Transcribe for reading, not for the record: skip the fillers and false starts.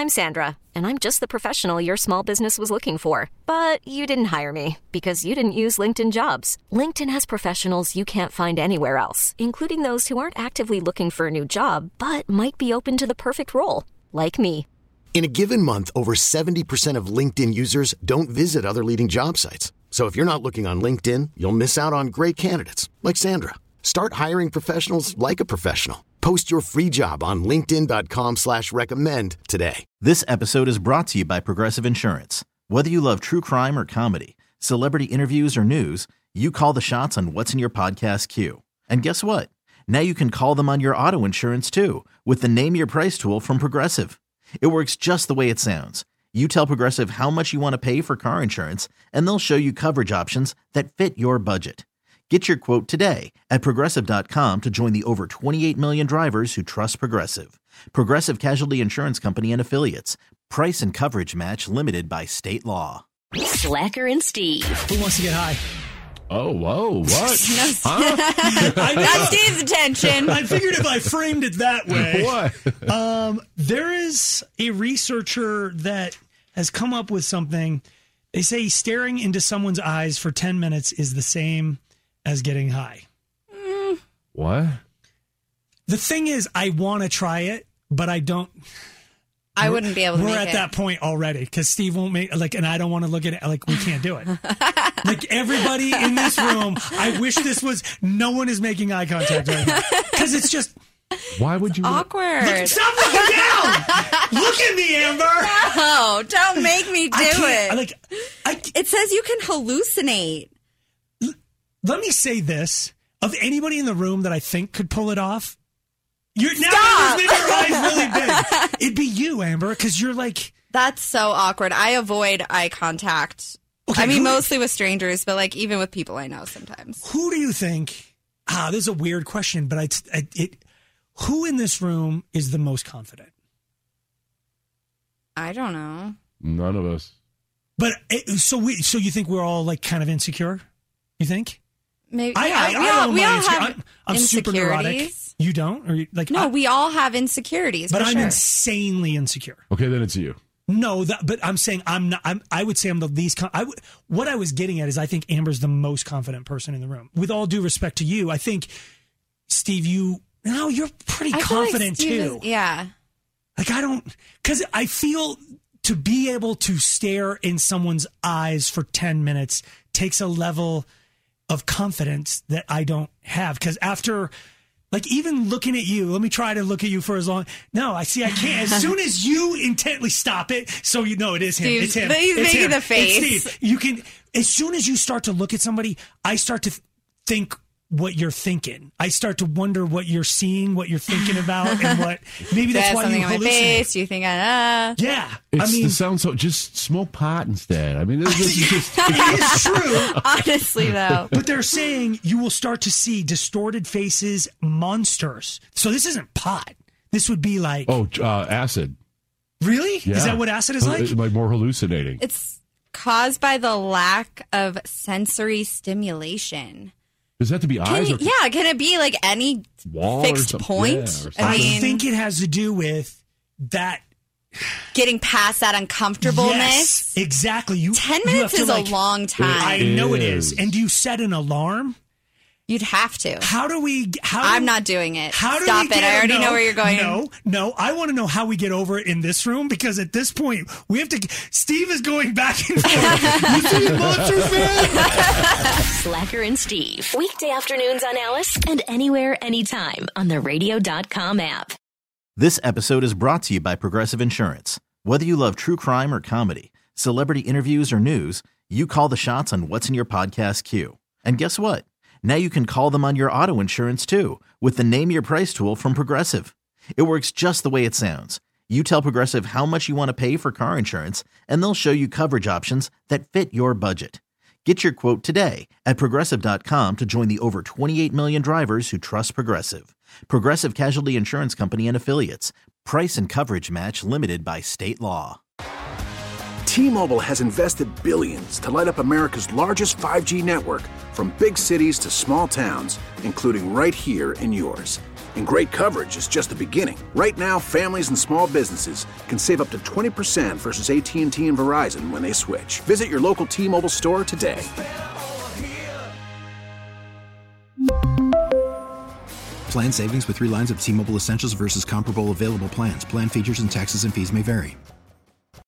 I'm Sandra, and I'm just the professional your small business was looking for. But you didn't hire me because you didn't use LinkedIn Jobs. LinkedIn has professionals you can't find anywhere else, including those who aren't actively looking for a new job, but might be open to the perfect role, like me. In a given month, over 70% of LinkedIn users don't visit other leading job sites. So if you're not looking on LinkedIn, you'll miss out on great candidates like Sandra. Start hiring professionals like a professional. Post your free job on linkedin.com/recommend today. This episode is brought to you by Progressive Insurance. Whether you love true crime or comedy, celebrity interviews or news, you call the shots on what's in your podcast queue. And guess what? Now you can call them on your auto insurance too with the Name Your Price tool from Progressive. It works just the way it sounds. You tell Progressive how much you want to pay for car insurance, and they'll show you coverage options that fit your budget. Get your quote today at Progressive.com to join the over 28 million drivers who trust Progressive. Progressive Casualty Insurance Company and Affiliates. Price and coverage match limited by state law. Slacker and Steve. Who wants to get high? Oh, whoa, what? That's Steve's attention. I figured if I framed it that way. What? There is a researcher that has come up with something. They say staring into someone's eyes for 10 minutes is the same as getting high. What? The thing is, I want to try it, but I don't. I wouldn't be able to We're make at it. that point already because Steve won't make, and I don't want to look at it, we can't do it. Everybody in this room, I wish this was, no one is making eye contact right now because it's just. Why would you? Awkward. Stop looking down! Look at me, Amber! No, don't make me do it. It says you can hallucinate. Let me say this. Of anybody in the room that I think could pull it off, Amber's making her eyes really big. It'd be you, Amber, because you're like... That's so awkward. I avoid eye contact. Okay, mostly with strangers, but even with people I know sometimes. Who do you think... this is a weird question, but who in this room is the most confident? I don't know. None of us. But so you think we're all kind of insecure? You think? Maybe. I'm super neurotic. Insecurities. You don't? Or No, we all have insecurities. But for I'm sure. insanely insecure. Okay, then it's you. No, but I'm saying I'm not. I would say I'm the least. What I was getting at is I think Amber's the most confident person in the room. With all due respect to you, I think Steve, you're pretty confident too. Yeah. Because I feel to be able to stare in someone's eyes for 10 minutes takes a level of confidence that I don't have. Because after, even looking at you, let me try to look at you for as long. No, I can't. As soon as you intently stop it, so you know it is him. It's him. He's it's making him. the face. It's Steve. You can, as soon as you start to look at somebody, I start to think what you're thinking. I start to wonder what you're seeing, what you're thinking about, and what maybe that's why you hallucinate. On my face, you think Yeah, it sounds so. Just smoke pot instead. This is just. It is true. Honestly, though. But they're saying you will start to see distorted faces, monsters. So this isn't pot. This would be like acid. Really? Yeah. Is that what acid is like? It's more hallucinating. It's caused by the lack of sensory stimulation. Does that have to be eyes? Can it be any wall fixed point? Yeah, I think it has to do with that. Getting past that uncomfortableness. Yes, exactly. 10 minutes is a long time. I know it is. And do you set an alarm? You'd have to. I'm not doing it. Stop it. I already know where you're going. No. I want to know how we get over it in this room because at this point, we have to. Steve is going back and forth. You see Monsters, man? Slacker and Steve. Weekday afternoons on Alice and anywhere, anytime on the radio.com app. This episode is brought to you by Progressive Insurance. Whether you love true crime or comedy, celebrity interviews or news, you call the shots on what's in your podcast queue. And guess what? Now you can call them on your auto insurance too with the Name Your Price tool from Progressive. It works just the way it sounds. You tell Progressive how much you want to pay for car insurance, and they'll show you coverage options that fit your budget. Get your quote today at Progressive.com to join the over 28 million drivers who trust Progressive. Progressive Casualty Insurance Company and Affiliates. Price and coverage match limited by state law. T-Mobile has invested billions to light up America's largest 5G network, from big cities to small towns, including right here in yours. And great coverage is just the beginning. Right now, families and small businesses can save up to 20% versus AT&T and Verizon when they switch. Visit your local T-Mobile store today. Plan savings with 3 lines of T-Mobile Essentials versus comparable available plans. Plan features and taxes and fees may vary.